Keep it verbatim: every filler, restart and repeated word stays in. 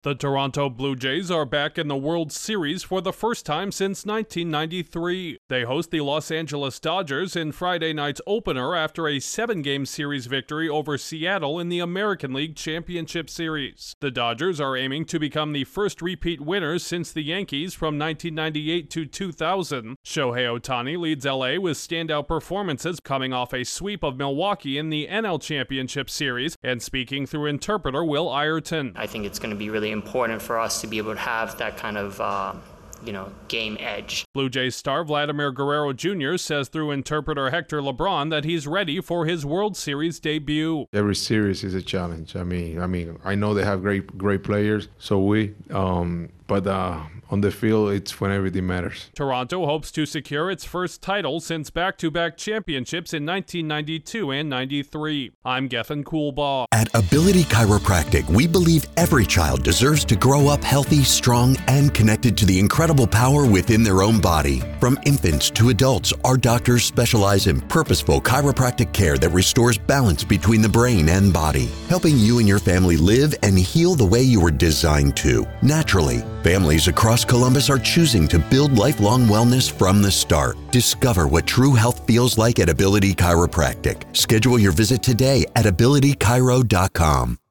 The Toronto Blue Jays are back in the World Series for the first time since nineteen ninety-three. They host the Los Angeles Dodgers in Friday night's opener after a seven-game series victory over Seattle in the American League Championship Series. The Dodgers are aiming to become the first repeat winners since the Yankees from nineteen ninety-eight to two thousand. Shohei Ohtani leads L A with standout performances, coming off a sweep of Milwaukee in the N L Championship Series, and speaking through interpreter Will Ireton. I think it's going to be really important for us to be able to have that kind of uh, you know, game edge. Blue Jays star Vladimir Guerrero Junior says through interpreter Hector LeBron that he's ready for his World Series debut. Every series is a challenge. I mean, I mean, I know they have great, great players. So we, um, but uh, on the field, it's when everything matters. Toronto hopes to secure its first title since back-to-back championships in nineteen ninety-two and ninety-three. I'm Gethin Coolbaugh. At Ability Chiropractic, we believe every child deserves to grow up healthy, strong, and connected to the incredible power within their own body. From infants to adults, our doctors specialize in purposeful chiropractic care that restores balance between the brain and body, helping you and your family live and heal the way you were designed to, naturally. Families across Columbus are choosing to build lifelong wellness from the start. Discover what true health feels like at Ability Chiropractic. Schedule your visit today at ability chiro dot com.